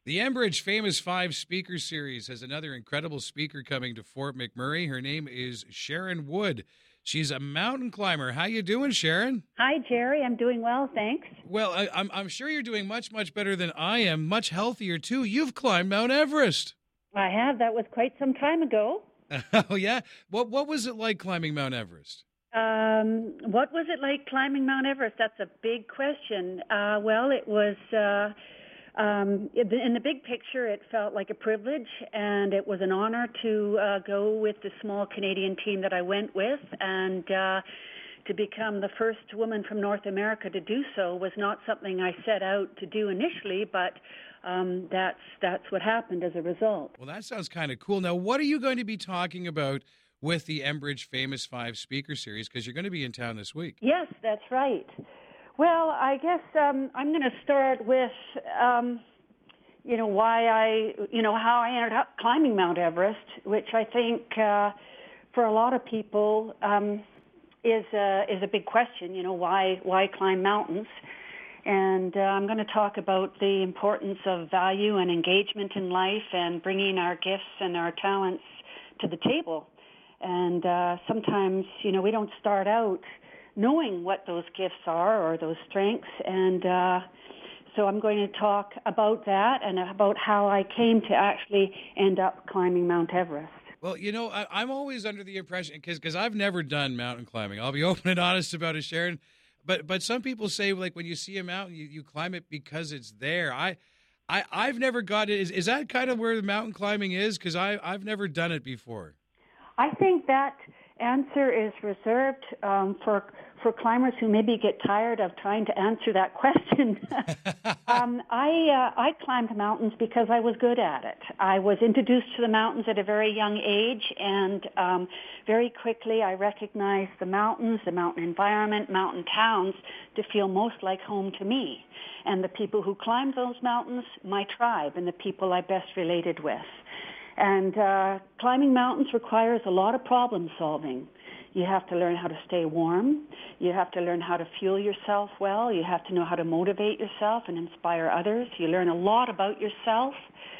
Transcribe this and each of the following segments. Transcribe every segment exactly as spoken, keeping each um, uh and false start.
The Enbridge Famous Five Speaker Series has another incredible speaker coming to Fort McMurray. Her name is Sharon Wood. She's a mountain climber. How you doing, Sharon? Hi, Jerry. I'm doing well, thanks. Well, I, I'm I'm sure you're doing much much better than I am. Much healthier too. You've climbed Mount Everest. I have. That was quite some time ago. Oh yeah. What what was it like climbing Mount Everest? Um, what was it like climbing Mount Everest? That's a big question. Uh, well, it was. Uh, Um, in the big picture, it felt like a privilege, and it was an honor to uh, go with the small Canadian team that I went with, and uh, to become the first woman from North America to do so was not something I set out to do initially, but um, that's that's what happened as a result. Well, that sounds kind of cool. Now, what are you going to be talking about with the Enbridge Famous Five Speaker Series? Because you're going to be in town this week. Yes, that's right. Well, I guess um, I'm going to start with, um, you know, why I, you know, how I ended up climbing Mount Everest, which I think uh, for a lot of people um, is a, is a big question. You know, why why climb mountains? And uh, I'm going to talk about the importance of value and engagement in life and bringing our gifts and our talents to the table. And uh, sometimes, you know, we don't start out knowing what those gifts are or those strengths. And uh, so I'm going to talk about that and about how I came to actually end up climbing Mount Everest. Well, you know, I, I'm always under the impression, because because I've never done mountain climbing. I'll be open and honest about it, Sharon. But but some people say, like, when you see a mountain, you, you climb it because it's there. I, I, I've never got it. Is, is that kind of where the mountain climbing is? Because I've never done it before. I think that answer is reserved um, for for climbers who maybe get tired of trying to answer that question. um, I uh, I climbed mountains because I was good at it. I was introduced to the mountains at a very young age, and um, very quickly I recognized the mountains, the mountain environment, mountain towns to feel most like home to me. And the people who climbed those mountains, my tribe, and the people I best related with. And uh, climbing mountains requires a lot of problem solving. You have to learn how to stay warm. You have to learn how to fuel yourself well. You have to know how to motivate yourself and inspire others. You learn a lot about yourself.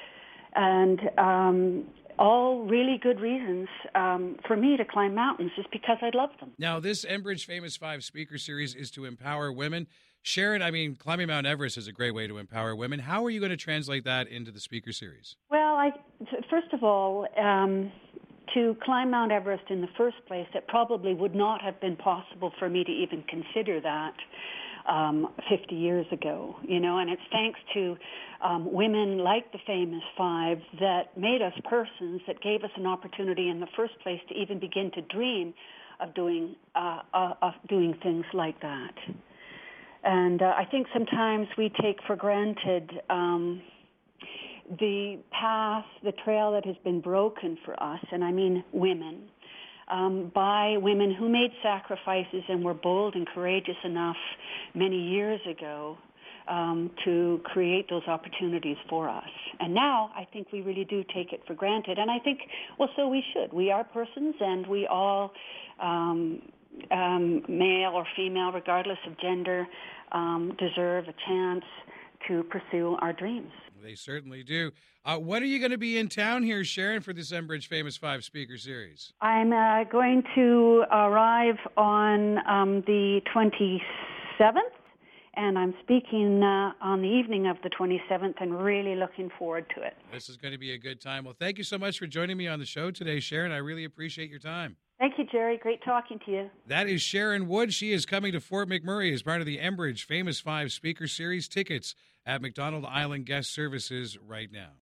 And um, all really good reasons um, for me to climb mountains is because I love them. Now, this Enbridge Famous Five Speaker Series is to empower women. Sharon, I mean, climbing Mount Everest is a great way to empower women. How are you going to translate that into the speaker series? Well, I, first of all, um, to climb Mount Everest in the first place, it probably would not have been possible for me to even consider that um, fifty years ago, you know, and it's thanks to um, women like the Famous Five that made us persons, that gave us an opportunity in the first place to even begin to dream of doing, uh, uh, of doing things like that. And uh, I think sometimes we take for granted um, the path, the trail that has been broken for us, and I mean women, um, by women who made sacrifices and were bold and courageous enough many years ago um, to create those opportunities for us. And now I think we really do take it for granted. And I think, well, so we should. We are persons, and we all... Um, Um, male or female, regardless of gender, um, deserve a chance to pursue our dreams. They certainly do. Uh, when are you going to be in town here, Sharon, for this Enbridge Famous Five Speaker Series? I'm uh, going to arrive on um, the twenty-seventh, and I'm speaking uh, on the evening of the twenty-seventh, and really looking forward to it. This is going to be a good time. Well, thank you so much for joining me on the show today, Sharon. I really appreciate your time. Thank you, Jerry. Great talking to you. That is Sharon Wood. She is coming to Fort McMurray as part of the Enbridge Famous Five Speaker Series. Tickets at McDonald Island Guest Services right now.